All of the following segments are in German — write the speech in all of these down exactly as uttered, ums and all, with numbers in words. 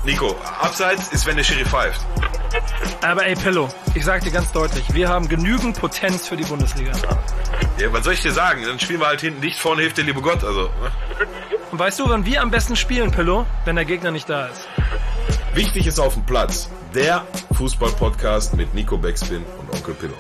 Nico, abseits ist, wenn der Schiri pfeift. Aber ey, Pillow, ich sag dir ganz deutlich, wir haben genügend Potenz für die Bundesliga. Ja, was soll ich dir sagen? Dann spielen wir halt hinten dicht, vorne hilft der liebe Gott. Also. Ne? Und weißt du, wann wir am besten spielen, Pillow? Wenn der Gegner nicht da ist. Wichtig ist auf dem Platz. Der Fußball-Podcast mit Nico Backspin und Onkel Pillow.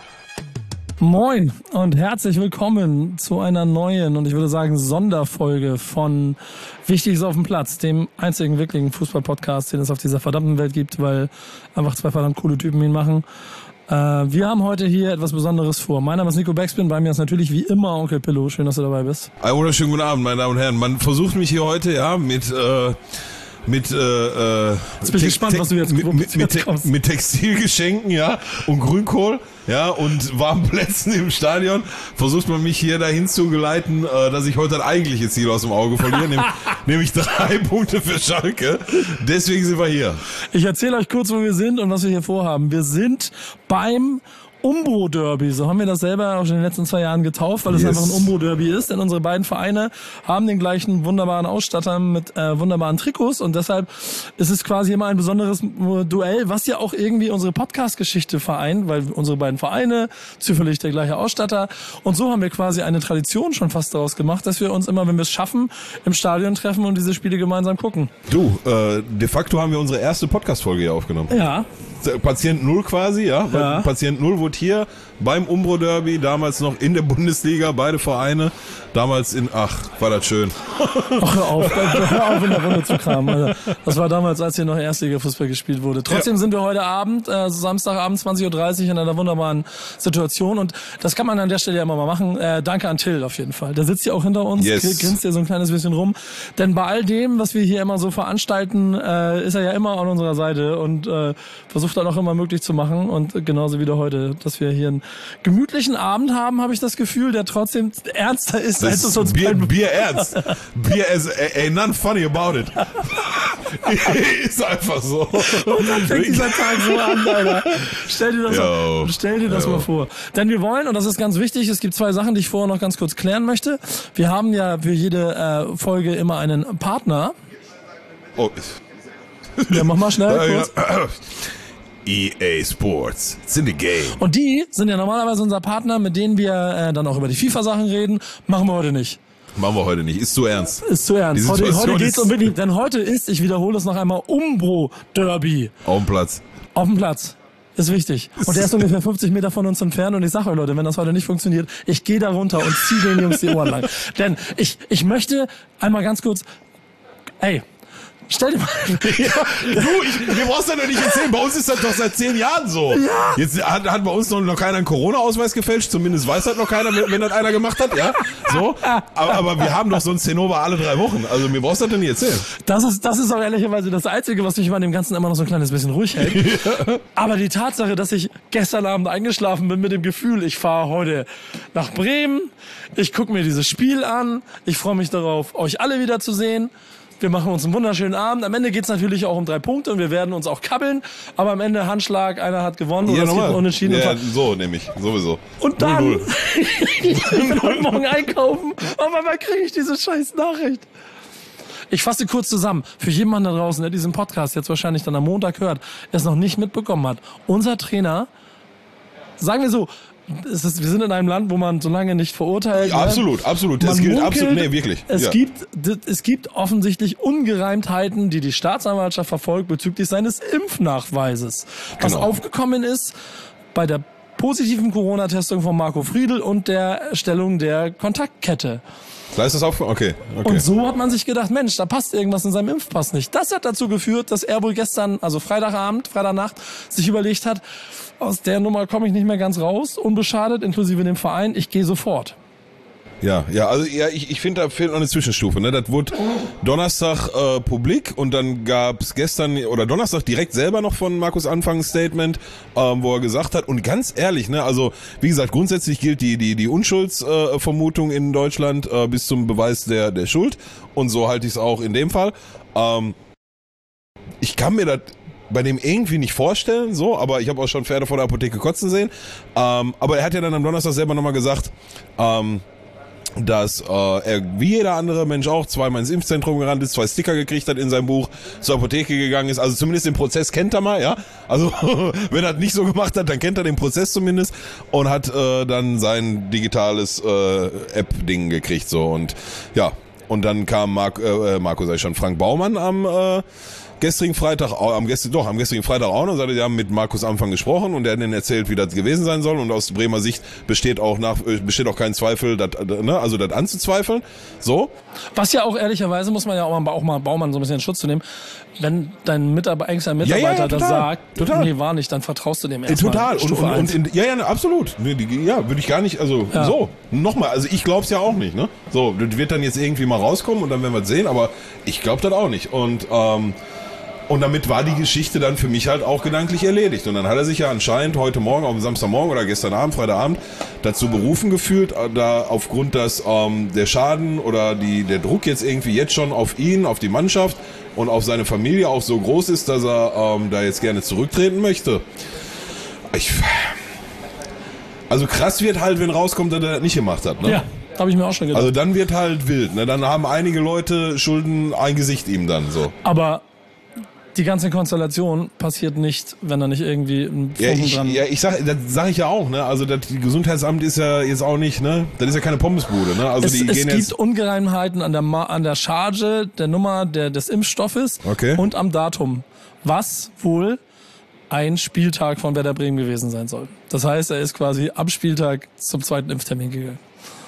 Moin und herzlich willkommen zu einer neuen und ich würde sagen Sonderfolge von Wichtig ist auf dem Platz, dem einzigen wirklichen Fußball-Podcast, den es auf dieser verdammten Welt gibt, weil einfach zwei verdammt coole Typen ihn machen. Äh, wir haben heute hier etwas Besonderes vor. Mein Name ist Nico Backspin, bei mir ist natürlich wie immer Onkel Pillow. Schön, dass du dabei bist. Einen wunderschönen guten Abend, meine Damen und Herren. Man versucht mich hier heute ja mit... Äh Mit, äh, jetzt bin ich gespannt, was du jetzt, mit, mit, jetzt mit, kommst. Mit Textilgeschenken, ja, und Grünkohl, ja, und warmen Plätzen im Stadion versucht man mich hier dahin zu geleiten, äh, dass ich heute ein eigentliches Ziel aus dem Auge verliere, nämlich, nämlich drei Punkte für Schalke. Deswegen sind wir hier. Ich erzähle euch kurz, wo wir sind und was wir hier vorhaben. Wir sind beim Umbro-Derby, so haben wir das selber auch schon in den letzten zwei Jahren getauft, weil es yes. einfach ein Umbro-Derby ist, denn unsere beiden Vereine haben den gleichen wunderbaren Ausstatter mit äh, wunderbaren Trikots und deshalb ist es quasi immer ein besonderes Duell, was ja auch irgendwie unsere Podcast-Geschichte vereint, weil unsere beiden Vereine, zufällig der gleiche Ausstatter und so haben wir quasi eine Tradition schon fast daraus gemacht, dass wir uns immer, wenn wir es schaffen, im Stadion treffen und diese Spiele gemeinsam gucken. Du, äh, de facto haben wir unsere erste Podcast-Folge hier aufgenommen. Ja. Patient Null quasi, ja. ja. Patient Null wurde hier beim Umbro-Derby, damals noch in der Bundesliga, beide Vereine, damals in, ach, war das schön. Ach, hör auf, hör auf in der Runde zu kramen, Alter. Das war damals, als hier noch Erstliga-Fußball gespielt wurde. Trotzdem ja. sind wir heute Abend, äh, Samstagabend zwanzig Uhr dreißig in einer wunderbaren Situation und das kann man an der Stelle ja immer mal machen. Äh, danke an Till auf jeden Fall. Der sitzt hier auch hinter uns, yes. grinst hier so ein kleines bisschen rum. Denn bei all dem, was wir hier immer so veranstalten, äh, ist er ja immer an unserer Seite und äh, versucht dann auch immer möglich zu machen und genauso wie heute, dass wir hier einen gemütlichen Abend haben, habe ich das Gefühl, der trotzdem ernster ist, das als es uns Bier, Bier ernst. Bier is ain't nothing funny about it. Ist einfach so. Und dann fängt dieser Tag so an, Alter. Stell dir das, Yo. mal, stell dir das mal vor. Denn wir wollen, und das ist ganz wichtig, es gibt zwei Sachen, die ich vorher noch ganz kurz klären möchte. Wir haben ja für jede äh, Folge immer einen Partner. Oh. Ja, mach mal schnell kurz. E A Sports, it's in the game. Und die sind ja normalerweise unser Partner, mit denen wir äh, dann auch über die FIFA-Sachen reden. Machen wir heute nicht. Machen wir heute nicht. Ist zu ernst. Ist zu ernst. Heute, heute geht's um wirklich, denn heute ist, ich wiederhole es noch einmal, Umbro-Derby. Auf dem Platz. Auf dem Platz. Ist wichtig. Und der ist ungefähr fünfzig Meter von uns entfernt und ich sage euch Leute, wenn das heute nicht funktioniert, ich gehe da runter und ziehe den Jungs die Ohren lang. Denn ich, ich möchte einmal ganz kurz, ey, stell dir mal. Ja, du, ich, wir brauchst ja noch nicht erzählen. Bei uns ist das doch seit zehn Jahren so. Ja. Jetzt hat, hat bei uns noch, noch keiner einen Corona-Ausweis gefälscht. Zumindest weiß das noch keiner, wenn, wenn das einer gemacht hat. Ja, so. Aber, aber wir haben doch so ein Zinnober alle drei Wochen. Also mir brauchst du das doch nicht erzählen. Das ist, das ist auch ehrlicherweise das Einzige, was mich bei dem Ganzen immer noch so ein kleines bisschen ruhig hält. Ja. Aber die Tatsache, dass ich gestern Abend eingeschlafen bin mit dem Gefühl, ich fahre heute nach Bremen, ich gucke mir dieses Spiel an, ich freue mich darauf, euch alle wieder zu sehen. Wir machen uns einen wunderschönen Abend. Am Ende geht's natürlich auch um drei Punkte und wir werden uns auch kabbeln. Aber am Ende Handschlag, einer hat gewonnen ja, oder es gibt unentschieden. Ja, und so nämlich, sowieso. Und dann, ich bin heute Morgen einkaufen, auf einmal kriege ich diese scheiß Nachricht. Ich fasse kurz zusammen. Für jemanden da draußen, der diesen Podcast jetzt wahrscheinlich dann am Montag hört, der es noch nicht mitbekommen hat. Unser Trainer, sagen wir so, Es ist, wir sind in einem Land, wo man so lange nicht verurteilt. Ja, absolut, absolut. Das gilt munkelt, absolut, nee, wirklich. Es ja. gibt, es gibt offensichtlich Ungereimtheiten, die die Staatsanwaltschaft verfolgt bezüglich seines Impfnachweises. Was genau. aufgekommen ist bei der positiven Corona-Testung von Marco Friedl und der Erstellung der Kontaktkette. Da ist das auch, okay, okay. Und so hat man sich gedacht, Mensch, da passt irgendwas in seinem Impfpass nicht. Das hat dazu geführt, dass er wohl gestern, also Freitagabend, Freitagnacht, sich überlegt hat, aus der Nummer komme ich nicht mehr ganz raus, unbeschadet, inklusive dem Verein, ich gehe sofort. Ja, ja, also ja, ich, ich finde, da fehlt noch eine Zwischenstufe. Ne? Das wurde Donnerstag äh, publik und dann gab's gestern oder Donnerstag direkt selber noch von Markus Anfang ein Statement, ähm, wo er gesagt hat, und ganz ehrlich, ne, also wie gesagt, grundsätzlich gilt die die die Unschuldsvermutung äh, in Deutschland äh, bis zum Beweis der der Schuld und so halte ich es auch in dem Fall. Ähm, ich kann mir das bei dem irgendwie nicht vorstellen, so, aber ich habe auch schon Pferde vor der Apotheke kotzen sehen. Ähm, aber er hat ja dann am Donnerstag selber nochmal gesagt, ähm, dass äh, er wie jeder andere Mensch auch zweimal ins Impfzentrum gerannt ist, zwei Sticker gekriegt hat in seinem Buch, zur Apotheke gegangen ist, also zumindest den Prozess kennt er mal, ja, also wenn er das nicht so gemacht hat, dann kennt er den Prozess zumindest und hat äh, dann sein digitales äh, App-Ding gekriegt, so, und ja, und dann kam Marc, äh, Marco, sag ich schon, Frank Baumann am äh, gestrigen Freitag, am gestrigen, doch, am gestrigen Freitag auch noch, sagte, die haben mit Markus Anfang gesprochen und er hat ihnen erzählt, wie das gewesen sein soll, und aus Bremer Sicht besteht auch nach, besteht auch kein Zweifel, dat, ne, also das anzuzweifeln, so. Was ja auch ehrlicherweise, muss man ja auch mal, auch mal Baumann so ein bisschen in Schutz zu nehmen, wenn dein Mitarbeiter, engster Mitarbeiter ja, ja, ja, das total, sagt, total. nee, war nicht, dann vertraust du dem erstmal. Total, und, und, und in, ja, ja, absolut, ja, würde ich gar nicht, also, ja. so, nochmal, also ich glaub's ja auch nicht, ne, so, das wird dann jetzt irgendwie mal rauskommen und dann werden wir es sehen, aber ich glaub das auch nicht, und, ähm, Und damit war die Geschichte dann für mich halt auch gedanklich erledigt. Und dann hat er sich ja anscheinend heute Morgen, auf Samstagmorgen oder gestern Abend, Freitagabend, dazu berufen gefühlt, da aufgrund, dass ähm, der Schaden oder die, der Druck jetzt irgendwie jetzt schon auf ihn, auf die Mannschaft und auf seine Familie auch so groß ist, dass er ähm, da jetzt gerne zurücktreten möchte. Ich, also krass wird halt, wenn rauskommt, dass er das nicht gemacht hat, ne? Ja. Habe ich mir auch schon gedacht. Also dann wird halt wild, ne? Dann haben einige Leute Schulden ein Gesicht ihm dann so. Aber die ganze Konstellation passiert nicht, wenn da nicht irgendwie ein Funken ja, ich, dran... Ja, ich sag, das sage ich ja auch, ne? Also das Gesundheitsamt ist ja jetzt auch nicht, ne? Das ist ja keine Pommesbude, ne? Also es die es gehen gibt jetzt Ungereimheiten an der, Ma- an der Charge, der Nummer der, des Impfstoffes Okay. und am Datum, was wohl ein Spieltag von Werder Bremen gewesen sein soll. Das heißt, er ist quasi am Spieltag zum zweiten Impftermin gegangen.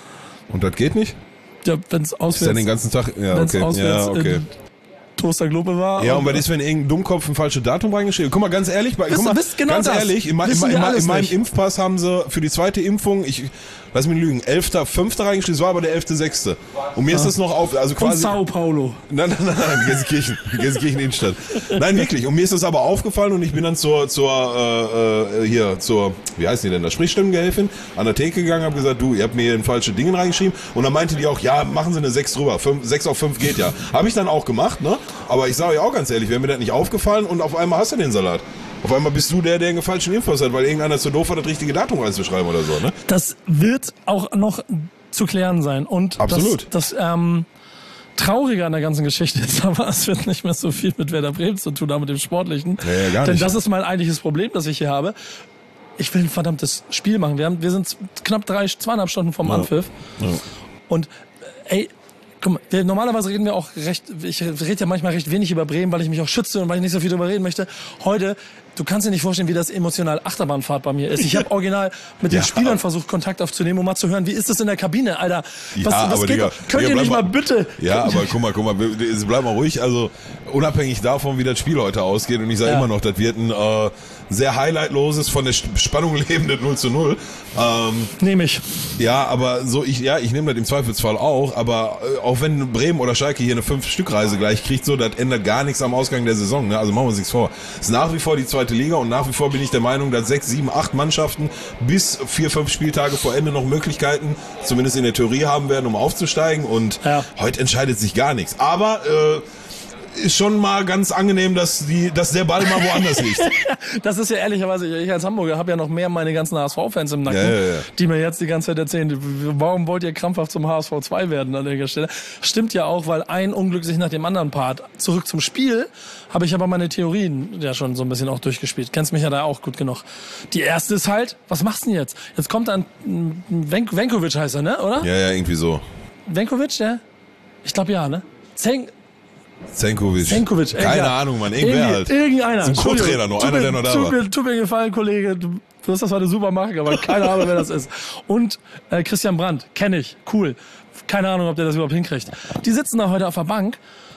Und das geht nicht? Ja, wenn es Ist auswärts, ja den ganzen Tag, ja, wenn's okay. auswärts Ja, okay. in Toasterglobe war. Ja, und was ist, wenn irgendein Dummkopf ein falsches Datum reingeschrieben hat? Guck mal, ganz ehrlich, bei, guck mal, wisst genau ganz das. ehrlich, in, in, Wissen in, wir alles in meinem nicht. Impfpass haben sie für die zweite Impfung, ich lass mich nicht lügen, elfter fünfter reingeschrieben, es war aber der elfter sechster Und mir ist das noch auf, also und quasi... Sao Paulo. Nein, nein, nein, nein, Gelsenkirchen, Gelsenkirchen Innenstadt. Nein, wirklich. Und mir ist das aber aufgefallen und ich bin dann zur, zur, äh, äh, hier, zur, wie heißen die denn, da Sprechstimmengehilfin, an der Theke gegangen, habe gesagt, du, ihr habt mir hier ein falsche Dinge reingeschrieben. Und dann meinte die auch, ja, machen Sie eine sechs drüber, sechs auf fünf geht ja. Habe ich dann auch gemacht, ne? Aber ich sage ja auch ganz ehrlich, wäre mir das nicht aufgefallen und auf einmal hast du den Salat. Auf einmal bist du der, der einen falschen Impfpass hat, weil irgendeiner zu doof war, das richtige Datum reinzuschreiben oder so, ne? Das wird auch noch zu klären sein. Und Absolut. Das, das ähm, Traurige an der ganzen Geschichte ist aber, es wird nicht mehr so viel mit Werder Bremen zu tun haben, mit dem Sportlichen. Ja, ja, gar Denn nicht. das ist mein eigentliches Problem, das ich hier habe. Ich will ein verdammtes Spiel machen. Wir, haben, wir sind knapp drei, zweieinhalb Stunden vom Ja. Anpfiff. Ja. Und ey, guck mal, wir, normalerweise reden wir auch recht, ich rede ja manchmal recht wenig über Bremen, weil ich mich auch schütze und weil ich nicht so viel darüber reden möchte. Heute, du kannst dir nicht vorstellen, wie das emotional Achterbahnfahrt bei mir ist. Ich habe original mit Ja. den Spielern versucht, Kontakt aufzunehmen, um mal zu hören, wie ist das in der Kabine, Alter? Was, Ja, was aber geht Digga, noch? Könnt Digga, ihr nicht bleib mal bitte... Ja, aber guck mal, guck mal, wir- bleib mal ruhig. Also unabhängig davon, wie das Spiel heute ausgeht, und ich sage Ja. immer noch, das wird ein äh, sehr highlightloses, von der Spannung lebendes null zu null. Ähm, Nehme ich. ja, aber so ich, ja, ich nehme das im Zweifelsfall auch. Aber äh, auch wenn Bremen oder Schalke hier eine fünf-Stück-Reise gleich kriegt, so, das ändert gar nichts am Ausgang der Saison. Ne? Also machen wir uns nichts vor. Es ist nach wie vor die zweite Liga und nach wie vor bin ich der Meinung, dass sechs, sieben, acht Mannschaften bis vier, fünf Spieltage vor Ende noch Möglichkeiten, zumindest in der Theorie haben werden, um aufzusteigen. Und Ja. heute entscheidet sich gar nichts. Aber äh, ist schon mal ganz angenehm, dass die, dass der Ball mal woanders liegt. Das ist ja ehrlicherweise, ich als Hamburger habe ja noch mehr meine ganzen H S V-Fans im Nacken, Ja, ja, ja. die mir jetzt die ganze Zeit erzählen, warum wollt ihr krampfhaft zum H S V zwei werden an der Stelle? Stimmt ja auch, weil ein Unglück sich nach dem anderen paart. Zurück zum Spiel habe ich aber meine Theorien ja schon so ein bisschen auch durchgespielt. Kennst mich ja da auch gut genug. Die erste ist halt, was machst du denn jetzt? Jetzt kommt dann Ven- Venkovic heißt er, ne? Oder? Ja, ja, irgendwie so. Venkovic, ja? Ich glaube ja, ne? Zeng Zenkovic. Zenkovic. Keine irgendwer- Ahnung, Mann. Irgendwer Irgend- halt. Irgendeiner. So ein Co-Trainer Entschuldigung. noch, Tut einer, mir- der noch da tut war. Mir, tut mir gefallen, Kollege. Du du hast das heute super machen, aber keine Ahnung, wer das ist. Und äh, Christian Brandt, kenne ich. Cool. Keine Ahnung, ob der das überhaupt hinkriegt. Die sitzen da heute auf der Bank.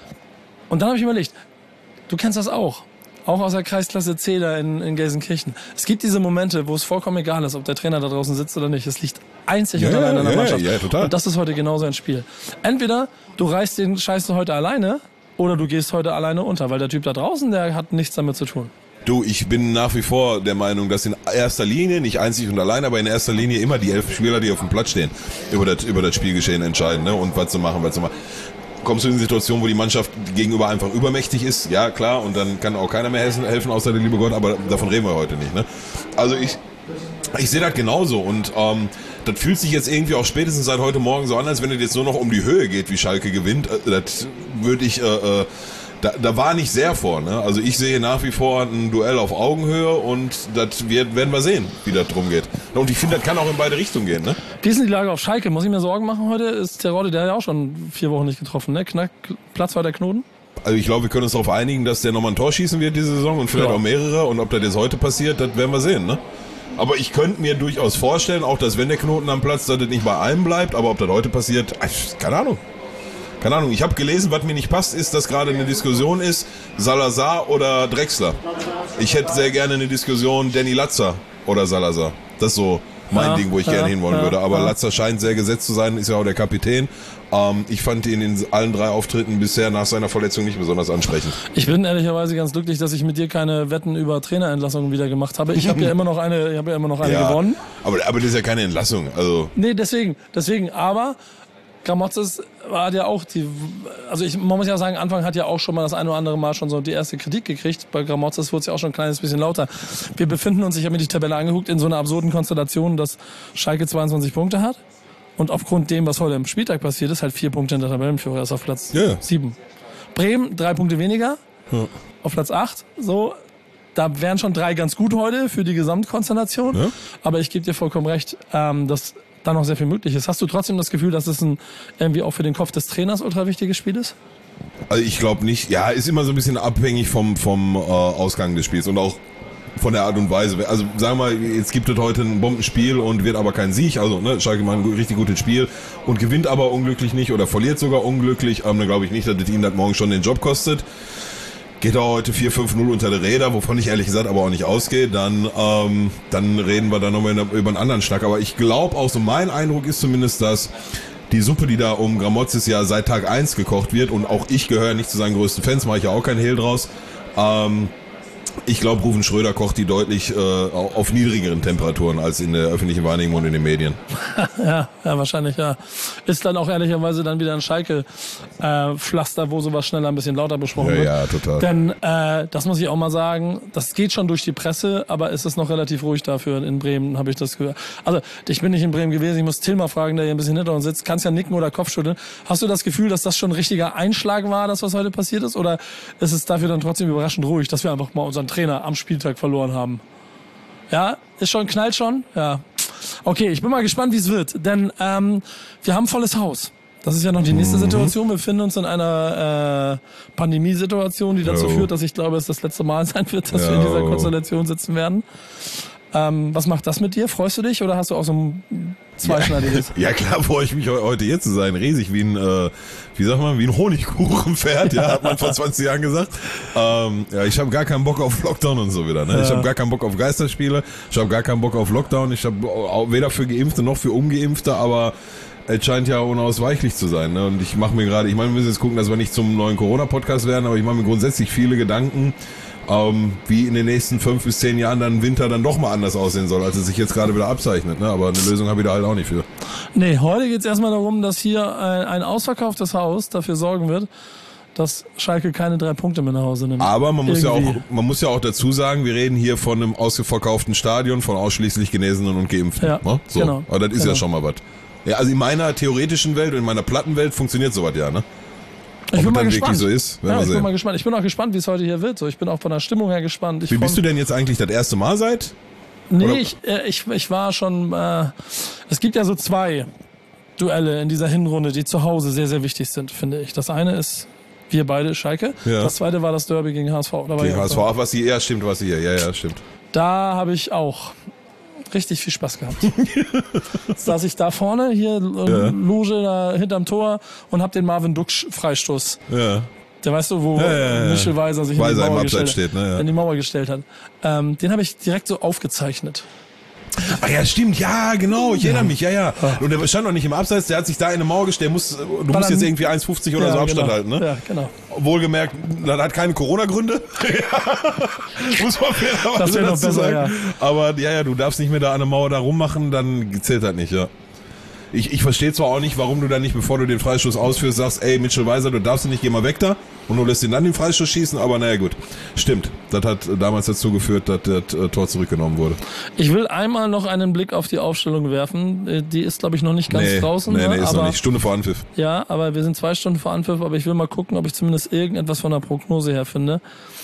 Und dann habe ich überlegt, du kennst das auch. Auch aus der Kreisklasse C da in, in Gelsenkirchen. Es gibt diese Momente, wo es vollkommen egal ist, ob der Trainer da draußen sitzt oder nicht. Es liegt einzig Ja, und allein an der ja, Mannschaft. ja, total. Und das ist heute genauso ein Spiel. Entweder du reißt den Scheiß heute alleine oder du gehst heute alleine unter, weil der Typ da draußen, der hat nichts damit zu tun. Du, ich bin nach wie vor der Meinung, dass in erster Linie, nicht einzig und allein, aber in erster Linie immer die elf Spieler, die auf dem Platz stehen, über das, über das Spielgeschehen entscheiden, ne? Und was zu machen, was zu machen. Kommst du in eine Situation, wo die Mannschaft gegenüber einfach übermächtig ist, ja klar, und dann kann auch keiner mehr helfen, helfen außer der liebe Gott, aber davon reden wir heute nicht, ne? Also ich, ich sehe das genauso und ähm, das fühlt sich jetzt irgendwie auch spätestens seit heute Morgen so an, als wenn es jetzt nur noch um die Höhe geht, wie Schalke gewinnt. Das würde ich, äh, da, da war nicht sehr vor, ne? Also ich sehe nach wie vor ein Duell auf Augenhöhe und das wird, werden wir sehen, wie das drum geht. Und ich finde, das kann auch in beide Richtungen gehen, ne? Wie ist denn die Lage auf Schalke? Muss ich mir Sorgen machen heute? Ist Terodde, der hat ja auch schon vier Wochen nicht getroffen, ne? Knack, Platz war der Knoten? Also ich glaube, wir können uns darauf einigen, dass der nochmal ein Tor schießen wird diese Saison und vielleicht ja. auch mehrere. Und ob das jetzt heute passiert, das werden wir sehen, ne? Aber ich könnte mir durchaus vorstellen, auch dass wenn der Knoten am Platz, dass das nicht bei einem bleibt. Aber ob das heute passiert, keine Ahnung. Keine Ahnung. Ich habe gelesen, was mir nicht passt, ist, dass gerade eine Diskussion ist, Salazar oder Drexler. Ich hätte sehr gerne eine Diskussion, Danny Latzer oder Salazar. Das ist so mein ja, Ding, wo ich ja, gerne hinwollen ja, würde. Aber ja. Latzer scheint sehr gesetzt zu sein, ist ja auch der Kapitän. Ähm, ich fand ihn in allen drei Auftritten bisher nach seiner Verletzung nicht besonders ansprechend. Ich bin ehrlicherweise ganz glücklich, dass ich mit dir keine Wetten über Trainerentlassungen wieder gemacht habe. Ich habe ja immer noch eine, ich habe ja immer noch eine ja, gewonnen. Aber, aber das ist ja keine Entlassung. Also. Nee, deswegen, deswegen. Aber Gramotzes hat ja auch die, also ich, man muss ja sagen, Anfang hat ja auch schon mal das eine oder andere Mal schon so die erste Kritik gekriegt. Bei Gramotzes wurde es ja auch schon ein kleines bisschen lauter. Wir befinden uns, ich habe mir die Tabelle angeguckt, in so einer absurden Konstellation, dass Schalke zweiundzwanzig Punkte hat und aufgrund dem, was heute am Spieltag passiert ist, halt vier Punkte in der Tabellenführer, ist auf Platz yeah. sieben. Bremen, drei Punkte weniger, ja. auf Platz acht, so. Da wären schon drei ganz gut heute für die Gesamtkonstellation. Ja. Aber ich gebe dir vollkommen recht, ähm, dass da noch sehr viel möglich ist. Hast du trotzdem das Gefühl, dass es ein irgendwie auch für den Kopf des Trainers ultra wichtiges Spiel ist? Also ich glaube nicht. Ja, ist immer so ein bisschen abhängig vom, vom äh, Ausgang des Spiels und auch von der Art und Weise. Also sagen wir mal, jetzt gibt es heute ein Bombenspiel und wird aber kein Sieg. Also ne, Schalke macht ein richtig gutes Spiel und gewinnt aber unglücklich nicht oder verliert sogar unglücklich. Ähm, dann glaube ich nicht, dass es ihm das morgen schon den Job kostet. Geht auch heute vier fünf null unter die Räder, wovon ich ehrlich gesagt aber auch nicht ausgehe, dann, ähm, dann reden wir da nochmal über einen anderen Schnack. Aber ich glaube auch so, mein Eindruck ist zumindest, dass die Suppe, die da um Gramotzes ja seit Tag eins gekocht wird, und auch ich gehöre nicht zu seinen größten Fans, mache ich ja auch keinen Hehl draus, ähm, ich glaube, Ruven Schröder kocht die deutlich äh, auf niedrigeren Temperaturen als in der öffentlichen Wahrnehmung und in den Medien. ja, ja, wahrscheinlich, ja. Ist dann auch ehrlicherweise dann wieder ein Schalke-Pflaster, äh, wo sowas schneller ein bisschen lauter besprochen ja, wird. Ja, total. Denn, äh, das muss ich auch mal sagen, das geht schon durch die Presse, aber es ist noch relativ ruhig dafür in Bremen, habe ich das gehört. Also, ich bin nicht in Bremen gewesen, ich muss Till mal fragen, der hier ein bisschen hinter uns sitzt. Kannst ja nicken oder Kopfschütteln. Hast du das Gefühl, dass das schon ein richtiger Einschlag war, das, was heute passiert ist? Oder ist es dafür dann trotzdem überraschend ruhig, dass wir einfach mal unseren Trainer am Spieltag verloren haben? Ja, ist schon, knallt schon? Ja. Okay, ich bin mal gespannt, wie es wird. Denn ähm, wir haben volles Haus. Das ist ja noch die nächste Situation. Wir befinden uns in einer äh, Pandemiesituation, die dazu jo. führt, dass ich glaube, es das letzte Mal sein wird, dass jo. wir in dieser Konstellation sitzen werden. Ähm, was macht das mit dir? Freust du dich oder hast du auch so ein zweischneidiges? Ja, ja klar, freue ich mich heute hier zu sein. Riesig wie ein, äh, wie sagt man, wie ein Honigkuchenpferd, ja, hat man vor zwanzig Jahren gesagt. Ähm, ja, ich habe gar keinen Bock auf Lockdown und so wieder. Ne? Ja. Ich habe gar keinen Bock auf Geisterspiele. Ich habe gar keinen Bock auf Lockdown. Ich habe weder für Geimpfte noch für Ungeimpfte, aber es scheint ja unausweichlich zu sein. Ne? Und ich mache mir gerade, ich meine, wir müssen jetzt gucken, dass wir nicht zum neuen Corona-Podcast werden, aber ich mache mir grundsätzlich viele Gedanken, Ähm, wie in den nächsten fünf bis zehn Jahren dann Winter dann doch mal anders aussehen soll, als es sich jetzt gerade wieder abzeichnet. Ne? Aber eine Lösung habe ich da halt auch nicht für. Nee, heute geht es erstmal darum, dass hier ein, ein ausverkauftes Haus dafür sorgen wird, dass Schalke keine drei Punkte mehr nach Hause nimmt. Aber man muss ja auch, man muss ja auch dazu sagen, wir reden hier von einem ausverkauften Stadion, von ausschließlich Genesenen und Geimpften. Ja, ne? So. Genau. Aber das ist genau. ja schon mal was. Ja, also in meiner theoretischen Welt und in meiner Plattenwelt funktioniert sowas ja, ne? Ich bin mal gespannt. So ist, ja, ich bin mal gespannt. Ich bin auch gespannt, wie es heute hier wird. So, ich bin auch von der Stimmung her gespannt. Ich wie bist du denn jetzt eigentlich das erste Mal seit? Nee, ich, äh, ich, ich war schon. Äh, es gibt ja so zwei Duelle in dieser Hinrunde, die zu Hause sehr, sehr wichtig sind, finde ich. Das eine ist wir beide Schalke. Ja. Das zweite war das Derby gegen H S V. Da war gegen H S V, was sie eher stimmt, was sie hier. Ja, ja, stimmt. Da habe ich auch richtig viel Spaß gehabt. Saß ich da vorne, hier ja. Loge da hinterm Tor und hab den Marvin Duksch Freistoß. Ja. Der weißt du, wo ja, ja, ja. Michel Weiser sich Weiser in, die Mauer gestellt, steht, ne, ja. in die Mauer gestellt hat. Ähm, den habe ich direkt so aufgezeichnet. Ah ja, stimmt, ja, genau, ich ja. erinnere mich, ja, ja. Und der stand noch nicht im Abseits, der hat sich da in eine Mauer gestellt, muss, du musst jetzt irgendwie eins fünfzig oder ja, so Abstand genau. halten, ne? Ja, genau. Wohlgemerkt, das hat keine Corona-Gründe. Muss man fairerweise dazu besser, sagen. Ja. Aber ja, ja, du darfst nicht mehr da an der Mauer da rummachen, dann zählt das nicht, ja. ich, ich verstehe zwar auch nicht, warum du dann nicht, bevor du den Freistoß ausführst, sagst, ey, Mitchell Weiser, du darfst nicht, geh mal weg da und du lässt ihn dann den Freistoß schießen, aber naja gut, stimmt. Das hat damals dazu geführt, dass das äh, Tor zurückgenommen wurde. Ich will einmal noch einen Blick auf die Aufstellung werfen. Die ist, glaube ich, noch nicht ganz nee, draußen. Nee, nee, ne? ist aber, noch nicht. Stunde vor Anpfiff. Ja, aber wir sind zwei Stunden vor Anpfiff, aber ich will mal gucken, ob ich zumindest irgendetwas von der Prognose her finde.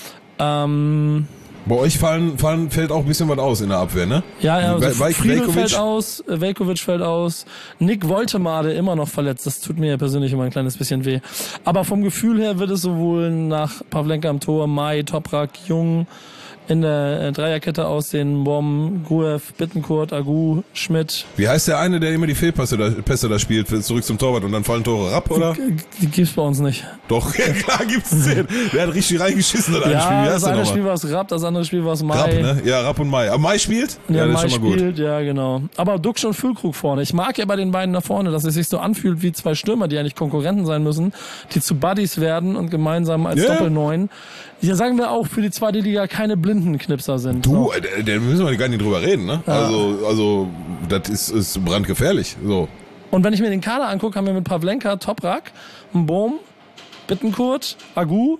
Ähm... Bei euch fallen, fallen, fällt auch ein bisschen was aus in der Abwehr, ne? Ja, ja, also We- Friedel Veljkovic- fällt aus, Veljkovic fällt aus, Nick Woltemade immer noch verletzt, das tut mir ja persönlich immer ein kleines bisschen weh. Aber vom Gefühl her wird es sowohl nach Pavlenka am Tor, Mai, Toprak, Jung in der äh, Dreierkette aussehen, Bom, Gruev, Bittencourt, Agu, Schmidt. Wie heißt der eine, der immer die Fehlpässe da, Pässe da spielt, zurück zum Torwart und dann fallen Tore Rapp, oder? Die, die gibt's bei uns nicht. Doch, ja, klar gibt's den. Der hat richtig reingeschissen in ein Ja, Spiel. Wie heißt das der eine nochmal? Spiel war es Rapp, das andere Spiel war es Mai. Rapp, ne? Ja, Rapp und Mai. Aber Mai spielt? Ja, das Mai ist schon mal gut. spielt, ja, genau. Aber Duxch und Füllkrug vorne. Ich mag ja bei den beiden da vorne, dass es sich so anfühlt wie zwei Stürmer, die eigentlich Konkurrenten sein müssen, die zu Buddies werden und gemeinsam als Ja. Doppelneun, ja, sagen wir auch, für die zweite Liga keine Blindenknipser sind. Du, So. äh, da müssen wir gar nicht drüber reden, ne? Ja. Also, also, das ist, ist brandgefährlich, so. Und wenn ich mir den Kader angucke, haben wir mit Pavlenka, Toprak, Mbom, Bittencourt, Agu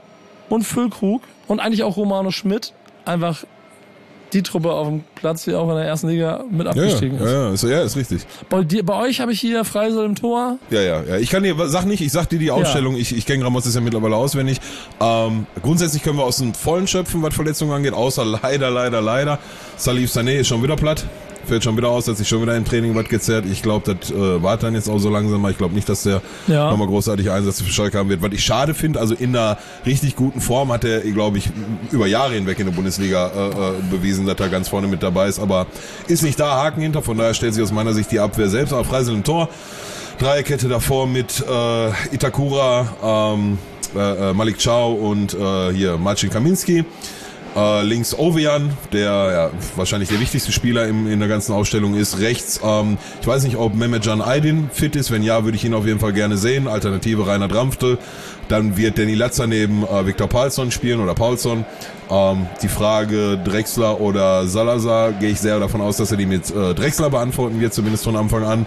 und Füllkrug und eigentlich auch Romano Schmidt einfach die Truppe auf dem Platz, die auch in der ersten Liga mit Ja, ja, abgestiegen ist. ja, ist, ja, ist richtig. Bei, dir, bei euch habe ich hier Freisel im Tor. Ja, ja, ja. Ich kann dir, sag nicht, ich sag dir die Aufstellung, ich, ich kenne Ramos ist ja mittlerweile auswendig. Ähm, grundsätzlich können wir aus dem Vollen schöpfen, was Verletzungen angeht, außer leider, leider, leider. Salif Sané ist schon wieder platt. Fällt schon wieder aus, hat sich schon wieder im Training was gezerrt. Ich glaube, das äh, war dann jetzt auch so langsam mal. Ich glaube nicht, dass der Ja. nochmal großartig Einsätze für Schalke haben wird. Was ich schade finde, also in einer richtig guten Form hat er, glaube ich, über Jahre hinweg in der Bundesliga äh, äh, bewiesen, dass er ganz vorne mit dabei ist. Aber ist nicht da, Haken hinter. Von daher stellt sich aus meiner Sicht die Abwehr selbst auf. Freisel im Tor. Dreierkette davor mit äh, Itakura, ähm, äh, Malik Chow und äh, hier Marcin Kaminski. Äh, links Ovejan, der ja, wahrscheinlich der wichtigste Spieler im, in der ganzen Ausstellung ist. Rechts, ähm, ich weiß nicht, ob Mehmetcan Aydin fit ist. Wenn ja, würde ich ihn auf jeden Fall gerne sehen. Alternative Reinhard Ramftel. Dann wird Danny Latzer neben äh, Viktor Paulsson spielen oder Paulsson. Ähm, die Frage Drexler oder Salazar, gehe ich sehr davon aus, dass er die mit äh, Drexler beantworten wird, zumindest von Anfang an.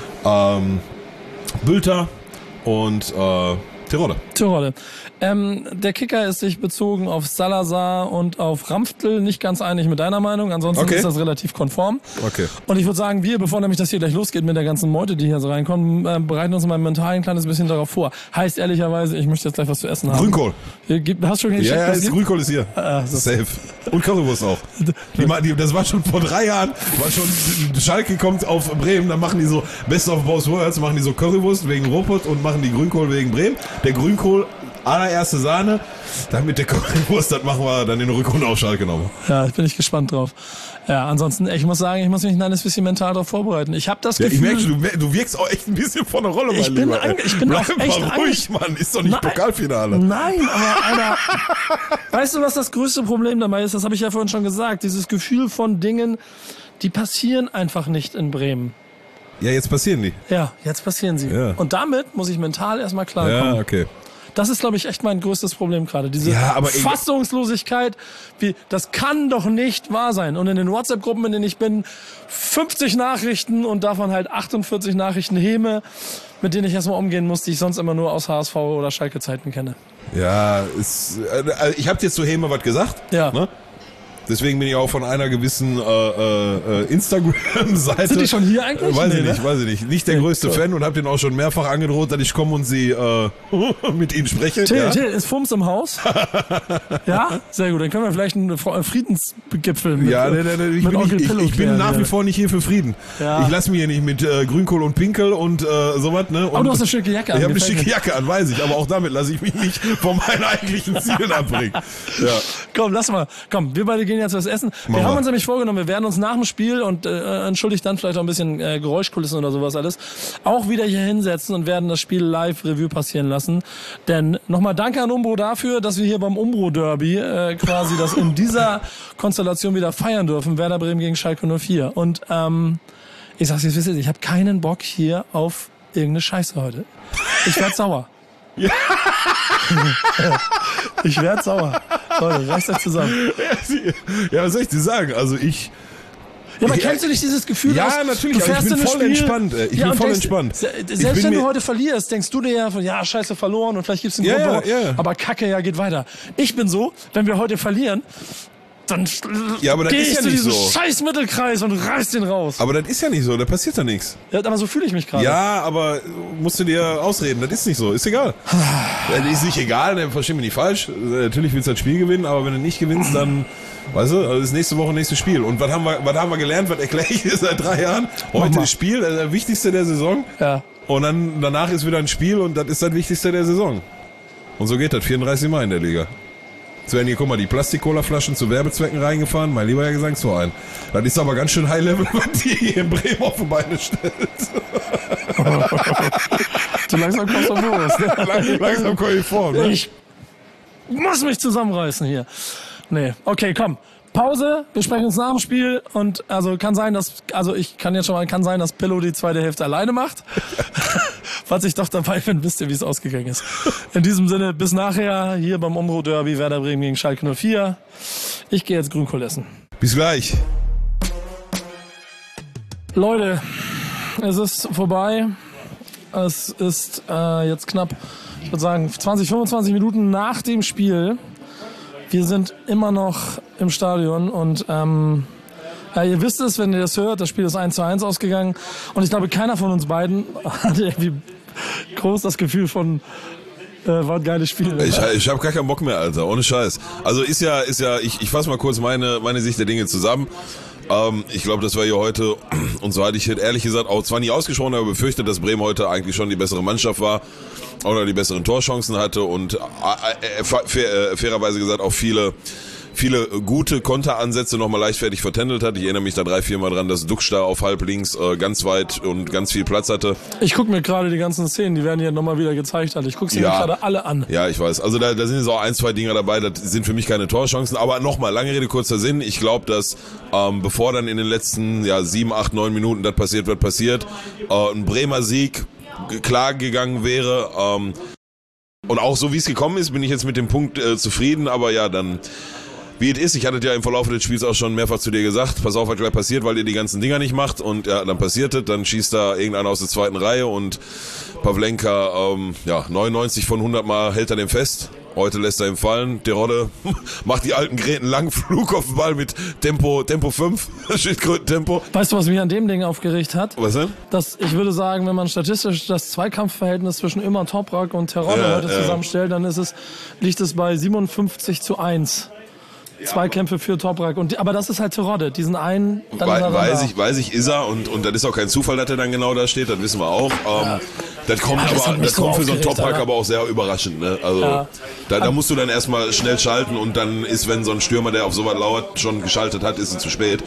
Ähm, Bülter und äh, Terodde. Tirole. Ähm, der Kicker ist sich bezogen auf Salazar und auf Ramftl nicht ganz einig mit deiner Meinung. Ansonsten Okay. ist das relativ konform. Okay. Und ich würde sagen, wir, bevor nämlich das hier gleich losgeht mit der ganzen Meute, die hier so reinkommen, äh, bereiten uns mal mental ein kleines bisschen darauf vor. Heißt ehrlicherweise, ich möchte jetzt gleich was zu essen haben. Grünkohl. Hier gibt- Hast du schon gecheckt, Ja, ja, was ist, gibt? Grünkohl ist hier. Ah, so. Safe. Und Currywurst auch. Die, ma- die, das war schon vor drei Jahren, war schon, Schalke kommt auf Bremen, dann machen die so, Best of both worlds, machen die so Currywurst wegen Ruppert und machen die Grünkohl wegen Bremen. Der Grünkohl, allererste Sahne, dann mit der Currywurst, das machen wir dann in der Rückrunde auf Schalke nochmal. Ja, bin ich gespannt drauf. Ja, ansonsten, ich muss sagen, ich muss mich ein kleines bisschen mental darauf vorbereiten. Ich habe das Ja, ich Gefühl... merke, du, mer- du wirkst auch echt ein bisschen von der Rolle, mein Ich bin Lieber. ey. ange- ich bin Bleib auch mal echt ruhig, Mann, ist doch nicht Nein. Pokalfinale. Nein, aber Alter, weißt du, was das größte Problem dabei ist? Das habe ich ja vorhin schon gesagt. Dieses Gefühl von Dingen, die passieren einfach nicht in Bremen. Ja, jetzt passieren die. Ja, jetzt passieren sie. Ja. Und damit muss ich mental erstmal klarkommen. Ja, okay. Das ist, glaube ich, echt mein größtes Problem gerade. Diese Ja, aber ich- Fassungslosigkeit, wie, das kann doch nicht wahr sein. Und in den WhatsApp-Gruppen, in denen ich bin, fünfzig Nachrichten und davon halt achtundvierzig Nachrichten Häme, mit denen ich erstmal umgehen muss, die ich sonst immer nur aus H S V oder Schalke-Zeiten kenne. Ja, ist, äh, ich habe jetzt zu Hema was gesagt. Ja. Ne? Deswegen bin ich auch von einer gewissen äh, äh, Instagram-Seite. Sind die schon hier eigentlich? Äh, weiß Nee, ich nicht, ne? weiß ich nicht. Nicht der Nee, größte so. Fan und habe den auch schon mehrfach angedroht, dass ich komme und sie äh, mit ihnen spreche. Till, ja? Till, ist Fums im Haus? Ja? Sehr gut. Dann können wir vielleicht einen Fre- Friedensgipfel mit, Ja, nee, nee, nee, ich mit bin, Onkel nicht, ich, Pillow ich bin klären nach hier. wie vor nicht hier für Frieden. Ja. Ich lasse mich hier nicht mit äh, Grünkohl und Pinkel und äh, sowas. Ne? Und Aber du hast eine schicke Jacke an. ich habe eine gefällt schicke mir. Jacke an, weiß ich. Aber auch damit lasse ich mich nicht von meinen eigentlichen Zielen abbringen. Ja. Komm, lass mal. Komm, wir beide gehen jetzt was essen. Wir Machen haben wir. uns nämlich vorgenommen, wir werden uns nach dem Spiel und äh, entschuldigt dann vielleicht auch ein bisschen äh, Geräuschkulissen oder sowas alles, auch wieder hier hinsetzen und werden das Spiel live Revue passieren lassen. Denn nochmal danke an Umbro dafür, dass wir hier beim Umbro Derby äh, quasi das in dieser Konstellation wieder feiern dürfen. Werder Bremen gegen Schalke null vier. Und ähm, ich sag's jetzt, wisst ihr, ich habe keinen Bock hier auf irgendeine Scheiße heute. Ich werd sauer. Ich werd sauer. Leute, reißt euch zusammen. Ja, was soll ich dir sagen? Also ich, Ja, aber kennst du nicht dieses Gefühl? Ja, aus, natürlich, du aber fährst ich bin in ein voll Spiel, entspannt. Ey. Ich ja, bin voll denkst, entspannt. Selbst ich bin wenn mir du heute verlierst, denkst du dir ja, ja, scheiße, verloren und vielleicht gibt's einen Ja, Grund, ja, warum. ja. Aber Kacke, ja, geht weiter. Ich bin so, wenn wir heute verlieren, dann Ja, aber das geh ist ich ja zu nicht diesem so. scheiß Mittelkreis und reiß den raus. Aber das ist ja nicht so, da passiert ja nichts. Ja, aber so fühle ich mich gerade. Ja, aber musst du dir ausreden, das ist nicht so, ist egal. Das ist nicht egal, ne, versteh mich nicht falsch. Natürlich willst du das Spiel gewinnen, aber wenn du nicht gewinnst, dann, weißt du, also ist nächste Woche nächstes Spiel. Und was haben wir, was haben wir gelernt, was erkläre ich dir seit drei Jahren? Heute das Spiel, das ist das Wichtigste der Saison. Ja. Und dann, danach ist wieder ein Spiel und das ist das Wichtigste der Saison. Und so geht das vierunddreißig Mal in der Liga. Jetzt werden hier, guck mal, die Plastik-Cola-Flaschen zu Werbezwecken reingefahren, mein lieber Herr Gesangsverein. Das ist aber ganz schön High-Level, was die hier in Bremen auf die Beine stellt. So langsam kommst du los. Ne? Lang, langsam komme ich vor. Ne? Ich muss mich zusammenreißen hier. Nee, okay, komm. Pause, wir sprechen uns nach dem Spiel und also kann sein, dass, also ich kann jetzt schon mal, kann sein, dass Pillow die zweite Hälfte alleine macht. Falls ich doch dabei bin, wisst ihr, wie es ausgegangen ist. In diesem Sinne, bis nachher, hier beim Umbro-Derby, Werder Bremen gegen Schalke null vier. Ich gehe jetzt Grünkohl essen. Bis gleich. Leute, es ist vorbei. Es ist äh, jetzt knapp, ich würde sagen, zwanzig, fünfundzwanzig Minuten nach dem Spiel. Wir sind immer noch im Stadion und ähm, ja, ihr wisst es, wenn ihr das hört, das Spiel ist eins zu eins ausgegangen und ich glaube, keiner von uns beiden hatte irgendwie groß das Gefühl von, äh, war ein geiles Spiel. Ich, ich habe gar keinen Bock mehr, Alter, ohne Scheiß. Also ist ja, ist ja, ich, ich fasse mal kurz meine, meine Sicht der Dinge zusammen. Ähm, ich glaube, das war hier heute, und so hatte ich ehrlich gesagt auch zwar nie ausgesprochen, aber befürchtet, dass Bremen heute eigentlich schon die bessere Mannschaft war oder die besseren Torchancen hatte und äh, äh, fair, äh, fairerweise gesagt auch viele viele gute Konteransätze nochmal leichtfertig vertändelt hat. Ich erinnere mich da drei, vier Mal dran, dass Duxch da auf halb links äh, ganz weit und ganz viel Platz hatte. Ich gucke mir gerade die ganzen Szenen, die werden hier nochmal wieder gezeigt. Also ich gucke sie Ja. mir gerade alle an. Ja, ich weiß. Also da, da sind jetzt auch ein, zwei Dinger dabei, das sind für mich keine Torchancen. Aber nochmal, lange Rede, kurzer Sinn. Ich glaube, dass ähm, bevor dann in den letzten ja, sieben, acht, neun Minuten das passiert, wird passiert, äh, ein Bremer Sieg klar gegangen wäre. Ähm, und auch so, wie es gekommen ist, bin ich jetzt mit dem Punkt äh, zufrieden. Aber ja, dann... Wie es ist, ich hatte ja im Verlauf des Spiels auch schon mehrfach zu dir gesagt, pass auf, was gleich passiert, weil ihr die ganzen Dinger nicht macht und ja, dann passiert es, dann schießt da irgendeiner aus der zweiten Reihe und Pavlenka, ähm, ja, neunundneunzig von hundert Mal hält er den fest, heute lässt er ihn fallen, Terodde macht die alten Gräten langen Flug auf den Ball mit Tempo, Tempo fünf, Schildkröten-Tempo. Weißt du, was mich an dem Ding aufgeregt hat? Was denn? Dass ich würde sagen, wenn man statistisch das Zweikampfverhältnis zwischen Immer Toprak und Terodde Ja, heute ja. zusammenstellt, dann ist es, liegt es bei siebenundfünfzig zu eins. Zweikämpfe für Toprak. Und, aber das ist halt Terodde, diesen einen, dann We ist er weiß da. ich, weiß ich, ist er und, und das ist auch kein Zufall, dass er dann genau da steht, das wissen wir auch. Ähm, das kommt, Ja, das aber, hat mich das so kommt für so einen aufgeregt, Toprak Alter. aber auch sehr überraschend. Ne? Also Ja. da, da musst du dann erstmal schnell schalten und dann ist, wenn so ein Stürmer, der auf sowas lauert, schon geschaltet hat, ist es zu spät.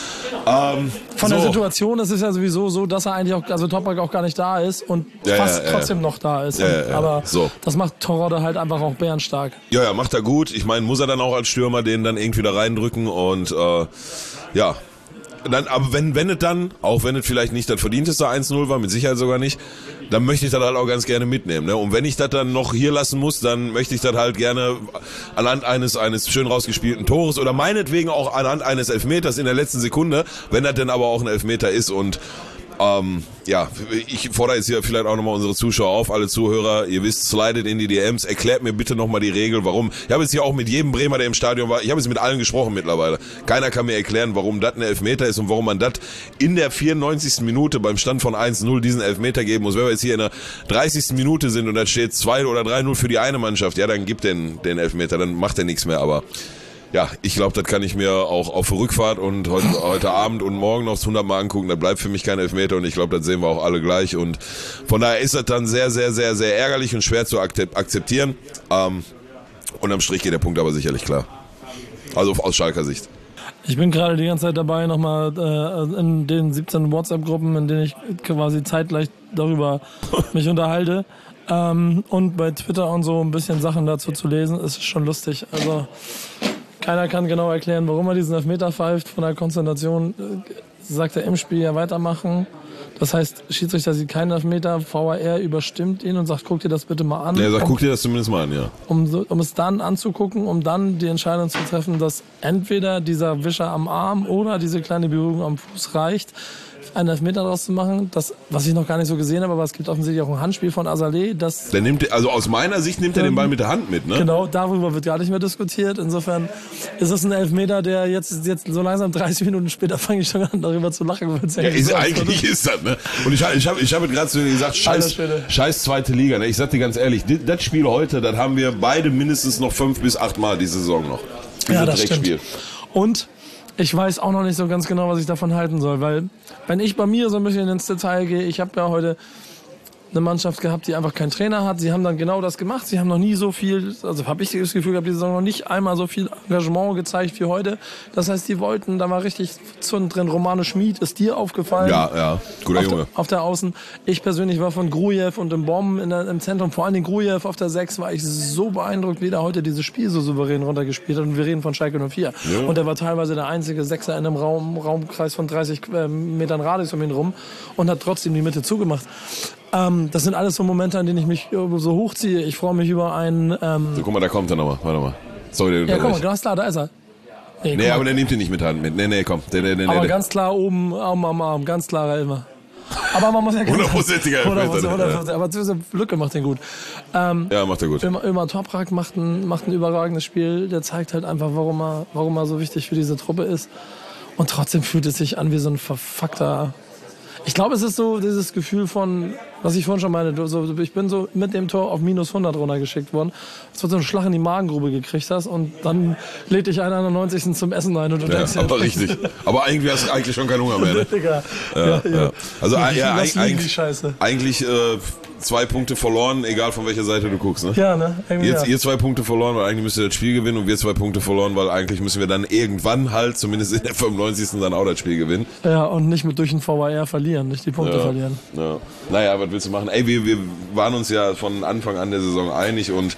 Ähm, Von so. der Situation ist es ja sowieso so, dass er eigentlich auch, also Toprak auch gar nicht da ist und Ja, fast ja, ja. trotzdem noch da ist. Ja, ja, ja. Aber So. das macht Terodde halt einfach auch bärenstark. Ja, ja, macht er gut. Ich meine, muss er dann auch als Stürmer den dann irgendwie da reindrücken und äh, ja. Dann, aber wenn, wenn es dann, auch wenn es vielleicht nicht das verdienteste eins null war, mit Sicherheit sogar nicht, dann möchte ich das halt auch ganz gerne mitnehmen. Ne? Und wenn ich das dann noch hier lassen muss, dann möchte ich das halt gerne anhand eines, eines schön rausgespielten Tores oder meinetwegen auch anhand eines Elfmeters in der letzten Sekunde, wenn das denn aber auch ein Elfmeter ist. Und ähm, ja, ich fordere jetzt hier vielleicht auch nochmal unsere Zuschauer auf, alle Zuhörer, ihr wisst, slidet in die D Ms, erklärt mir bitte nochmal die Regel, warum. Ich habe jetzt hier auch mit jedem Bremer, der im Stadion war, ich habe jetzt mit allen gesprochen mittlerweile. Keiner kann mir erklären, warum das ein Elfmeter ist und warum man das in der vierundneunzigsten Minute beim Stand von eins null diesen Elfmeter geben muss. Wenn wir jetzt hier in der dreißigsten Minute sind und da steht zwei oder drei null für die eine Mannschaft, ja, dann gibt den, den Elfmeter, dann macht er nichts mehr, aber ja, ich glaube, das kann ich mir auch auf der Rückfahrt und heute, heute Abend und morgen noch hundertmal angucken. Da bleibt für mich kein Elfmeter und ich glaube, das sehen wir auch alle gleich. Und von daher ist das dann sehr, sehr, sehr, sehr ärgerlich und schwer zu akzeptieren. Ähm, unterm Strich geht der Punkt aber sicherlich klar. Also aus Schalker Sicht. Ich bin gerade die ganze Zeit dabei, nochmal äh, in den siebzehn WhatsApp-Gruppen, in denen ich quasi zeitgleich darüber mich unterhalte. Ähm, und bei Twitter und so ein bisschen Sachen dazu zu lesen, ist schon lustig. Also keiner kann genau erklären, warum er diesen Elfmeter pfeift. Von der Konzentration äh, sagt er im Spiel ja weitermachen. Das heißt, Schiedsrichter sieht keinen Elfmeter, V A R überstimmt ihn und sagt, guck dir das bitte mal an. Ja, er sagt, um, guck dir das zumindest mal an, ja. Um, so, um es dann anzugucken, um dann die Entscheidung zu treffen, dass entweder dieser Wischer am Arm oder diese kleine Berührung am Fuß reicht, einen Elfmeter draus zu machen. Das, was ich noch gar nicht so gesehen habe, aber es gibt offensichtlich auch ein Handspiel von Azaleh. Das Der nimmt, also aus meiner Sicht nimmt er ähm, den Ball mit der Hand mit, ne? Genau, darüber wird gar nicht mehr diskutiert. Insofern ist es ein Elfmeter, der jetzt, jetzt so langsam dreißig Minuten später fange ich schon an, darüber zu lachen. Ja, ist, eigentlich ist das, ne? Und ich, ich habe ich hab gerade zu dir gesagt, scheiß, scheiß zweite Liga, ne? Ich sag dir ganz ehrlich, das Spiel heute, das haben wir beide mindestens noch fünf bis acht Mal die Saison noch. Ja, das stimmt. Und ich weiß auch noch nicht so ganz genau, was ich davon halten soll, weil wenn ich bei mir so ein bisschen ins Detail gehe, ich habe ja heute eine Mannschaft gehabt, die einfach keinen Trainer hat. Sie haben dann genau das gemacht. Sie haben noch nie so viel, also habe ich das Gefühl gehabt, die Saison noch nicht einmal so viel Engagement gezeigt wie heute. Das heißt, die wollten, da war richtig Zund drin. Romano Schmid, ist dir aufgefallen? Ja, ja, guter auf Junge. Der, auf der Außen. Ich persönlich war von Grujew und im Bomben in der, im Zentrum, vor allem den Grujew auf der sechs, war ich so beeindruckt, wie der heute dieses Spiel so souverän runtergespielt hat. Und wir reden von Schalke null vier. Ja. Und er war teilweise der einzige Sechser in einem Raum, Raumkreis von dreißig Metern Radius um ihn rum und hat trotzdem die Mitte zugemacht. Ähm, das sind alles so Momente, an denen ich mich so hochziehe. Ich freue mich über einen... Ähm so, guck mal, da kommt er nochmal. Warte mal. Sorry, ja, guck mal, ganz klar, da ist er. Nee, nee aber der nimmt ihn nicht mit Hand mit. Nee, nee, komm. Der, der, der, aber der. ganz klar oben am Arm, Arm, ganz klarer Elfer. Aber man muss ja... hundertprozentiger Elfmeter. Aber diese Lücke macht den gut. Ähm, ja, macht er gut. Ömer, Ömer Toprak macht ein, macht ein überragendes Spiel. Der zeigt halt einfach, warum er, warum er so wichtig für diese Truppe ist. Und trotzdem fühlt es sich an wie so ein verfuckter... Ich glaube, es ist so dieses Gefühl von, was ich vorhin schon meine, so, ich bin so mit dem Tor auf minus hundert runtergeschickt worden, als du so einen Schlag in die Magengrube gekriegt hast und dann lädt dich einer an der neunzigsten zum Essen ein und du ja, denkst... Ja, aber richtig. Aber eigentlich hast du eigentlich schon keinen Hunger mehr, ne? ja, ja, ja. Ja. Also ja, ja, eigentlich, eigentlich äh, zwei Punkte verloren, egal von welcher Seite du guckst, ne? Ja, ne? Jetzt, ja. Ihr zwei Punkte verloren, weil eigentlich müsst ihr das Spiel gewinnen und wir zwei Punkte verloren, weil eigentlich müssen wir dann irgendwann halt, zumindest in der fünfundneunzigsten dann auch das Spiel gewinnen. Ja, und nicht mit durch den V A R verlieren, nicht die Punkte ja, verlieren. Ja. Naja, was willst du machen? Ey, wir, wir waren uns ja von Anfang an der Saison einig und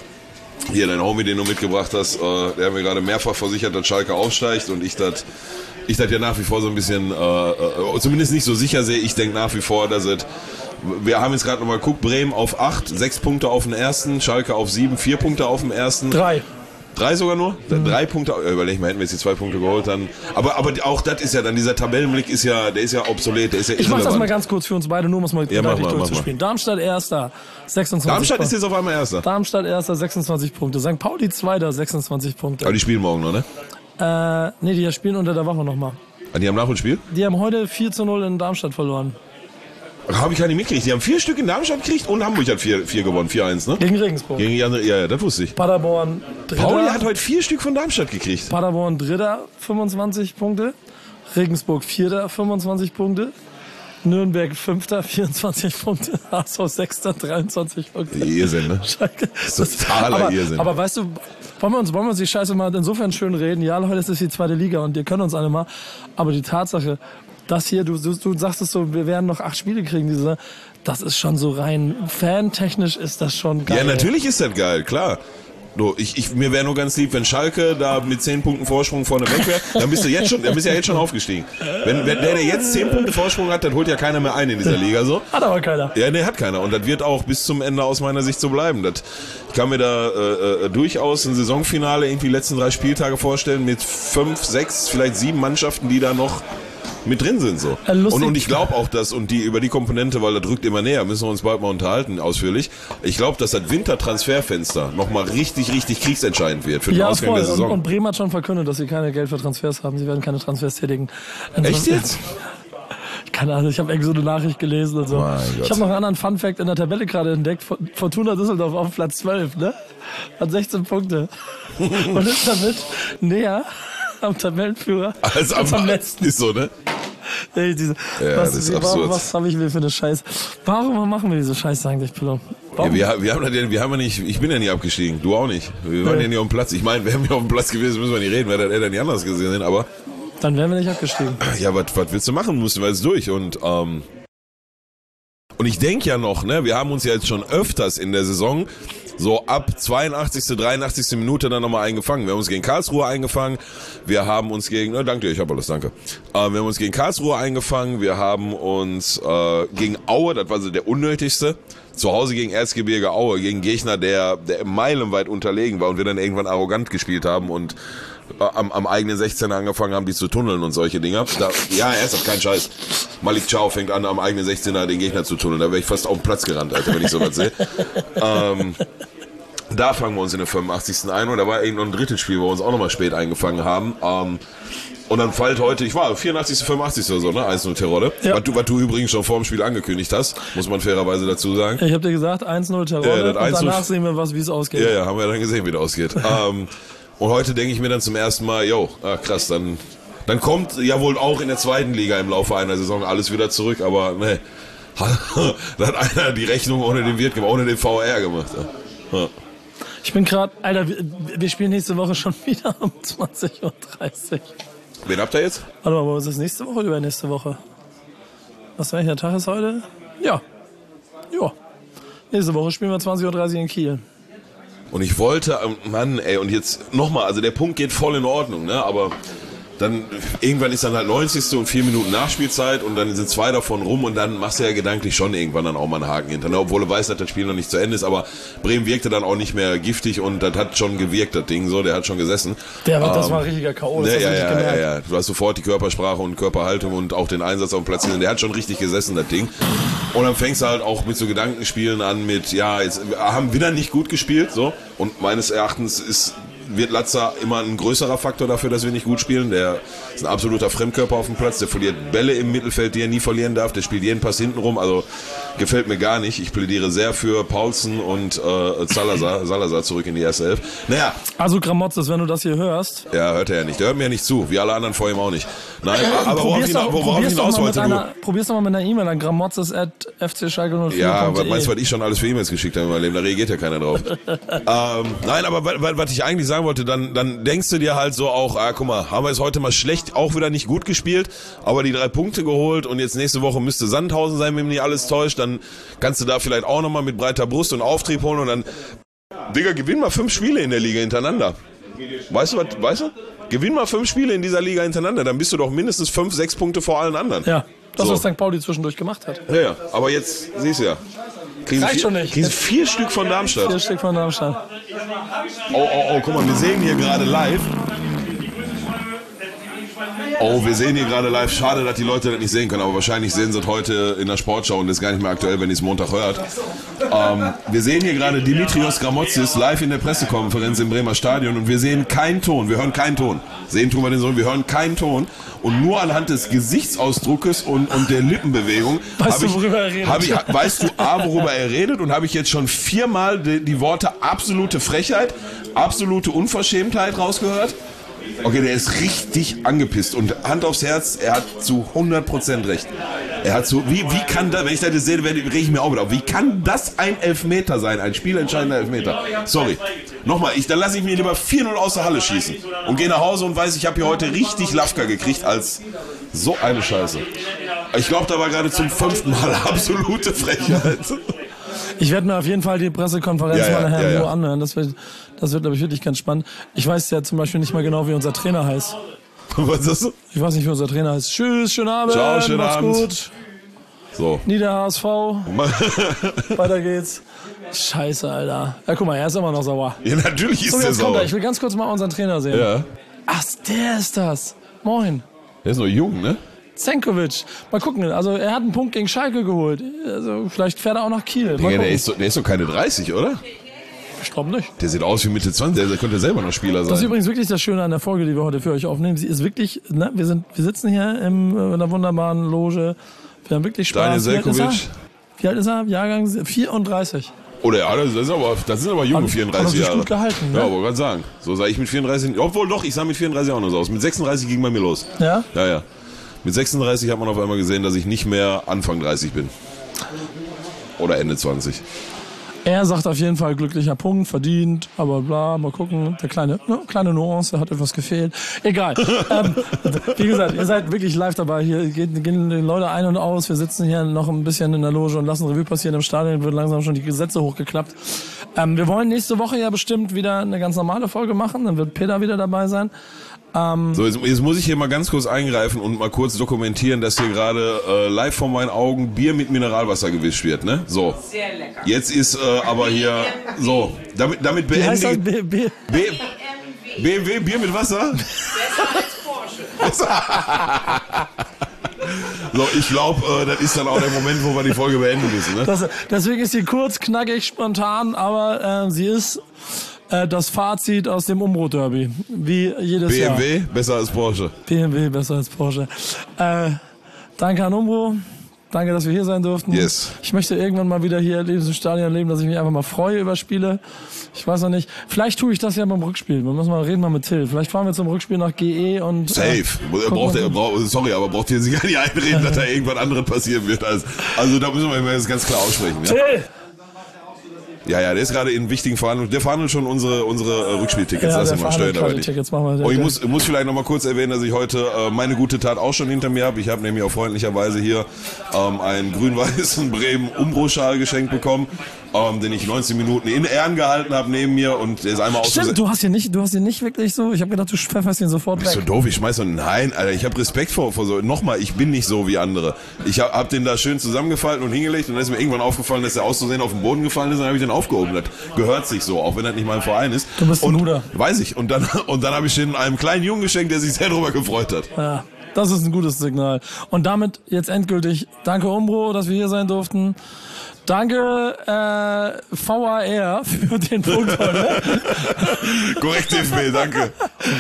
hier dein Homie, den du mitgebracht hast, äh, der hat mir gerade mehrfach versichert, dass Schalke aufsteigt und ich das ich das ja nach wie vor so ein bisschen, äh, äh, zumindest nicht so sicher sehe. Ich denke nach wie vor, dass es wir haben jetzt gerade nochmal geguckt, Bremen auf acht, sechs Punkte auf den ersten, Schalke auf sieben, vier Punkte auf dem ersten. Drei. Drei sogar nur? Mhm. Drei Punkte, überleg mal, hätten wir jetzt die zwei Punkte geholt, dann. Aber, aber auch das ist ja dann, dieser Tabellenblick ist ja, der ist ja obsolet, der ist ja Ich mach das mal ganz kurz für uns beide, nur um es mal ja, deutlich durchzuspielen. Darmstadt Erster, sechsundzwanzig Darmstadt Punkte. ist jetzt auf einmal Erster. Darmstadt Erster, sechsundzwanzig Punkte. Sankt Pauli Zweiter, sechsundzwanzig Punkte. Aber die spielen morgen noch, ne? Äh, nee, die spielen unter der Woche nochmal. Ah, die haben Nachholspiel? Die haben heute vier zu null in Darmstadt verloren. Habe ich gar nicht mitgekriegt. Die haben vier Stück in Darmstadt gekriegt und Hamburg hat vier, vier gewonnen, vier eins, ne? Gegen Regensburg. Gegen die andere, ja, ja, das wusste ich. Paderborn Dritter. Pauli hat heute vier Stück von Darmstadt gekriegt. Paderborn Dritter, fünfundzwanzig Punkte. Regensburg Vierter, fünfundzwanzig Punkte. Nürnberg Fünfter, vierundzwanzig Punkte. H S V Sechster, dreiundzwanzig Punkte. Irrsinn, ne? Schalke. Das ist totaler aber, Irrsinn. Aber weißt du, wollen wir uns, wollen wir uns die Scheiße mal insofern schön reden? Ja, heute ist es die zweite Liga und ihr könnt uns alle mal. Aber die Tatsache, das hier, du, du, du sagst es so, wir werden noch acht Spiele kriegen, diese, das ist schon so rein fantechnisch ist das schon geil. Ja, natürlich ist das geil, klar. So, ich, ich, mir wäre nur ganz lieb, wenn Schalke da mit zehn Punkten Vorsprung vorne weg wäre, dann bist du jetzt schon, dann bist du ja jetzt schon aufgestiegen. Wenn, wenn der, der jetzt zehn Punkte Vorsprung hat, dann holt ja keiner mehr ein in dieser Liga, so. Hat aber keiner. Ja, nee, hat keiner. Und das wird auch bis zum Ende aus meiner Sicht so bleiben. Das, ich kann mir da äh, durchaus ein Saisonfinale irgendwie die letzten drei Spieltage vorstellen mit fünf, sechs, vielleicht sieben Mannschaften, die da noch mit drin sind, so. Äh, und, und ich glaube auch, dass, und die, über die Komponente, weil das drückt immer näher, müssen wir uns bald mal unterhalten, ausführlich. Ich glaube, dass das Wintertransferfenster nochmal richtig, richtig kriegsentscheidend wird für den ja, Ausgang voll. der Saison. Und, und Bremen hat schon verkündet, dass sie keine Geld für Transfers haben. Sie werden keine Transfers tätigen. Echt jetzt? Keine Ahnung, ich habe irgendwie so eine Nachricht gelesen und so. Mein ich habe noch einen anderen Funfact in der Tabelle gerade entdeckt. Fortuna Düsseldorf auf Platz zwölf, ne? Hat sechzehn Punkte. Und ist damit näher am Tabellenführer als, als am, am letzten. Ist so, ne? Ey, diese, ja, was, das ist warum, absurd. Was habe ich mir für eine Scheiße? Warum machen wir diese Scheiße eigentlich, Pillow? Ja, wir, wir haben ja, wir haben ja nicht, ich bin ja nie abgestiegen, du auch nicht. Wir waren ja, ja nie auf dem Platz. Ich meine, wir haben ja auf dem Platz gewesen, müssen wir nicht reden, wer das hätte nicht anders gesehen, aber. Dann wären wir nicht abgestiegen. Ja, was willst du machen? Mussten wir jetzt durch und, ähm, und ich denke ja noch, ne, wir haben uns ja jetzt schon öfters in der Saison so ab zweiundachtzigste, dreiundachtzigste Minute dann nochmal eingefangen. Wir haben uns gegen Karlsruhe eingefangen, wir haben uns gegen, ne, danke dir, ich hab alles, danke. Äh, wir haben uns gegen Karlsruhe eingefangen, wir haben uns äh, gegen Aue, das war so der unnötigste, zu Hause gegen Erzgebirge Aue, gegen Gegner, der, der meilenweit unterlegen war und wir dann irgendwann arrogant gespielt haben und äh, am, am eigenen sechzehner angefangen haben, die zu tunneln und solche Dinger. Da, ja, ernsthaft, kein Scheiß. Malik Chow fängt an, am eigenen sechzehner den Gegner zu tunneln. Da wäre ich fast auf den Platz gerannt, Alter, wenn ich sowas sehe. ähm, da fangen wir uns in der fünfundachtzigsten ein und da war eben noch ein drittes Spiel, wo wir uns auch nochmal spät eingefangen haben. Ähm, Und dann fällt heute, ich war vierundachtzigste, fünfundachtzigste oder so, ne? eins null Terodde. Ja. Was, du, was du übrigens schon vor dem Spiel angekündigt hast, muss man fairerweise dazu sagen. Ich habe dir gesagt, eins null Terodde ja, und danach sehen wir, was, wie es ausgeht. Ja, ja, haben wir dann gesehen, wie es ausgeht. ähm, und heute denke ich mir dann zum ersten Mal, jo, ah, krass, dann, dann kommt ja wohl auch in der zweiten Liga im Laufe einer Saison alles wieder zurück, aber ne, da hat einer die Rechnung ohne den Wirt gemacht, ohne den V R gemacht. Ja. Ja. Ich bin gerade, Alter, wir, wir spielen nächste Woche schon wieder um zwanzig Uhr dreißig. Wen habt ihr jetzt? Warte mal, ist das nächste Woche oder übernächste Woche? Was, welcher Tag ist heute? Ja. Ja. Nächste Woche spielen wir zwanzig Uhr dreißig in Kiel. Und ich wollte, Mann, ey, und jetzt nochmal, also der Punkt geht voll in Ordnung, ne, aber dann, irgendwann ist dann halt neunzigste und vier Minuten Nachspielzeit und dann sind zwei davon rum und dann machst du ja gedanklich schon irgendwann dann auch mal einen Haken hinter, obwohl du weißt, dass das Spiel noch nicht zu Ende ist, aber Bremen wirkte dann auch nicht mehr giftig und das hat schon gewirkt, das Ding so, der hat schon gesessen. Der, ähm, das war ein richtiger K O, das ne, hast ja, du nicht ja, gemerkt. ja, ja, du hast sofort die Körpersprache und Körperhaltung und auch den Einsatz auf dem Platz gesehen, der hat schon richtig gesessen, das Ding. Und dann fängst du halt auch mit so Gedankenspielen an mit, ja, jetzt haben wieder nicht gut gespielt, so, und meines Erachtens ist wird Latza immer ein größerer Faktor dafür, dass wir nicht gut spielen. Der ist ein absoluter Fremdkörper auf dem Platz. Der verliert Bälle im Mittelfeld, die er nie verlieren darf. Der spielt jeden Pass hinten rum. Also gefällt mir gar nicht. Ich plädiere sehr für Paulsen und äh, Salazar, Salazar zurück in die erste Elf. Naja. Also Gramotzes, wenn du das hier hörst. Ja, hört er ja nicht. Der hört mir ja nicht zu. Wie alle anderen vor ihm auch nicht. Nein, aber worauf ich hinaus wollte. Probier's doch mal mit einer E-Mail an gramotzes at f c schalke null vier. Ja, aber meinst du, was ich schon alles für E-Mails geschickt habe in meinem Leben? Da reagiert ja keiner drauf. ähm, nein, aber was ich eigentlich sagen wollte, dann, dann denkst du dir halt so auch, ah, guck mal, haben wir es heute mal schlecht, auch wieder nicht gut gespielt, aber die drei Punkte geholt und jetzt nächste Woche müsste Sandhausen sein, wenn mich nicht alles täuscht, dann kannst du da vielleicht auch nochmal mit breiter Brust und Auftrieb holen und dann, Digga, gewinn mal fünf Spiele in der Liga hintereinander. Weißt du was, weißt du? Gewinn mal fünf Spiele in dieser Liga hintereinander, dann bist du doch mindestens fünf, sechs Punkte vor allen anderen. Ja, das, so. Was Sankt Pauli zwischendurch gemacht hat. Ja, ja, aber jetzt, siehst du ja. Kriegen Reicht vier, schon nicht. Kriegen vier Stück von Darmstadt. Vier Stück von Darmstadt. Oh, oh, oh, guck mal, wir sehen hier gerade live. Oh, wir sehen hier gerade live. Schade, dass die Leute das nicht sehen können, aber wahrscheinlich sehen sie es heute in der Sportschau und das ist gar nicht mehr aktuell, wenn ihr es Montag hört. Ähm, wir sehen hier gerade Dimitrios Gramotzis live in der Pressekonferenz im Bremer Stadion und wir sehen keinen Ton, wir hören keinen Ton. Sehen tun wir den so, wir hören keinen Ton und nur anhand des Gesichtsausdruckes und, und der Lippenbewegung weißt du, ich, worüber er redet? Hab ich, weißt du A, worüber er redet und habe ich jetzt schon viermal die, die Worte absolute Frechheit, absolute Unverschämtheit rausgehört? Okay, der ist richtig angepisst und Hand aufs Herz, er hat zu hundert Prozent recht. Er hat so, wie, wie kann da, wenn ich das sehe, rege ich mir auch wieder auf. Wie kann das ein Elfmeter sein, ein spielentscheidender Elfmeter? Sorry. Nochmal, ich, dann lasse ich mir lieber vier null aus der Halle schießen und gehe nach Hause und weiß, ich habe hier heute richtig Lafka gekriegt als so eine Scheiße. Ich glaube, da war gerade zum fünften Mal absolute Frechheit. Ich werde mir auf jeden Fall die Pressekonferenz ja, ja, mal nachher ja, ja. nur anhören. Das wird, das wird, glaube ich, wirklich ganz spannend. Ich weiß ja zum Beispiel nicht mal genau, wie unser Trainer heißt. Was ist das? Ich weiß nicht, wie unser Trainer heißt. Tschüss, schönen Abend. Ciao, schönen macht's Abend. gut. So. Nieder H S V. Weiter geht's. Scheiße, Alter. Ja, guck mal, er ist immer noch sauer. Ja, natürlich ist so, der jetzt kommt sauer. er. Ich will ganz kurz mal unseren Trainer sehen. Ja. Ach, der ist das. Moin. Der ist noch jung, ne? Zenkovic. Mal gucken. Also, er hat einen Punkt gegen Schalke geholt. Also, vielleicht fährt er auch nach Kiel. Digga, der ist, doch, der ist doch keine dreißig, oder? Ich glaube nicht. Der sieht aus wie Mitte zwanzig, der könnte selber noch Spieler sein. Das ist übrigens wirklich das Schöne an der Folge, die wir heute für euch aufnehmen. Sie ist wirklich, ne, wir sind, wir sitzen hier im, in einer wunderbaren Loge. Wir haben wirklich Spaß. Daniel Selkovic. Wie alt ist er? Jahrgang vierunddreißig. Oder ja, das, ist aber, das sind aber junge Hat- vierunddreißig hat er sich Jahre. gut gehalten, ne? Ja, wollte gerade sagen. So sah ich mit vierunddreißig, obwohl doch, ich sah mit vierunddreißig auch noch so aus. Mit sechsunddreißig ging bei mir los. Ja? Ja, ja. Mit sechsunddreißig hat man auf einmal gesehen, dass ich nicht mehr Anfang dreißig bin. Oder Ende zwanzig. Er sagt auf jeden Fall glücklicher Punkt, verdient, aber bla, mal gucken. Der kleine, ne, kleine Nuance, hat etwas gefehlt. Egal. ähm, wie gesagt, ihr seid wirklich live dabei. Hier gehen, gehen die Leute ein und aus. Wir sitzen hier noch ein bisschen in der Loge und lassen Revue passieren. Im Stadion wird langsam schon die Gesetze hochgeklappt. Ähm, wir wollen nächste Woche ja bestimmt wieder eine ganz normale Folge machen. Dann wird Peter wieder dabei sein. Ähm, so, jetzt, jetzt muss ich hier mal ganz kurz eingreifen und mal kurz dokumentieren, dass hier gerade äh, live vor meinen Augen Bier mit Mineralwasser gewischt wird, ne? So. Sehr lecker. Jetzt ist äh, aber hier, so, damit, damit beende ich... B, B, B, B M W, Bier mit Wasser? Besser als Porsche. So, ich glaube, äh, das ist dann auch der Moment, wo wir die Folge beenden müssen, ne? Das, deswegen ist sie kurz, knackig, spontan, aber äh, sie ist... das Fazit aus dem Umbro-Derby, wie jedes B M W Jahr. besser als Porsche. B M W besser als Porsche. Äh, danke an Umbro, danke, dass wir hier sein durften. Yes. Ich möchte irgendwann mal wieder hier in diesem Stadion leben, dass ich mich einfach mal freue über Spiele. Ich weiß noch nicht, vielleicht tue ich das ja beim Rückspiel. Wir müssen mal reden mal mit Till. Vielleicht fahren wir zum Rückspiel nach G E und... Safe. Äh, braucht er, brauch, sorry, aber braucht ihr sich gar nicht einreden, dass da irgendwas anderes passieren wird. Also, also da müssen wir jetzt ganz klar aussprechen. Ja? Till! Ja, ja, der ist gerade in wichtigen Verhandlungen. Der verhandelt schon unsere unsere äh, Rückspieltickets. Ja, Lass ihn mal stellen, aber nicht. Tickets machen wir. Und ich muss, muss vielleicht noch mal kurz erwähnen, dass ich heute äh, meine gute Tat auch schon hinter mir habe. Ich habe nämlich auch freundlicherweise hier ähm, einen grün-weißen Bremen Umbro-Schal geschenkt bekommen, ähm, den ich neunzehn Minuten in Ehren gehalten habe neben mir und der ist einmal aus. Stimmt, du hast hier nicht, du hast hier nicht wirklich so. Ich habe gedacht, du pfefferst ihn sofort weg. Bist du doof? Ich schmeiß so. Nein, Alter, ich habe Respekt vor, vor so. Nochmal, ich bin nicht so wie andere. Ich habe hab den da schön zusammengefaltet und hingelegt und dann ist mir irgendwann aufgefallen, dass der auszusehen auf den Boden gefallen ist und dann habe ich den aufgehoben. Das gehört sich so, auch wenn das nicht mein Verein ist. Du bist ein und, guter. Weiß ich. Und dann und dann habe ich den einem kleinen Jungen geschenkt, der sich sehr darüber gefreut hat. Ja, das ist ein gutes Signal. Und damit jetzt endgültig danke Umbro, dass wir hier sein durften. Danke äh, V A R für den Punkt heute. Korrekt, T F B, danke.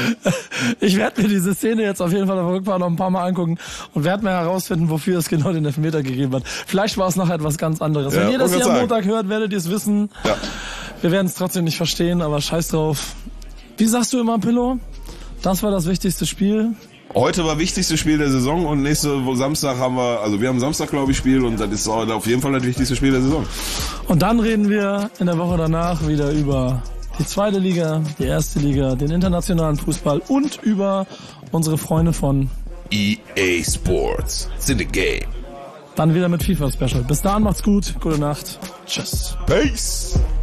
Ich werde mir diese Szene jetzt auf jeden Fall auf der Rückfahrt noch ein paar Mal angucken und werde mir herausfinden, wofür es genau den Elfmeter gegeben hat. Vielleicht war es noch etwas ganz anderes. Ja, wenn ihr das hier am sagen. Montag hört, werdet ihr es wissen. Ja. Wir werden es trotzdem nicht verstehen, aber scheiß drauf. Wie sagst du immer, Pillow? Das war das wichtigste Spiel. Heute war wichtigste Spiel der Saison und nächste Samstag haben wir, also wir haben Samstag, glaube ich, Spiel und das ist auf jeden Fall das wichtigste Spiel der Saison. Und dann reden wir in der Woche danach wieder über die zweite Liga, die erste Liga, den internationalen Fußball und über unsere Freunde von E A Sports. It's in the game. Dann wieder mit FIFA Special. Bis dahin macht's gut, gute Nacht. Tschüss. Peace.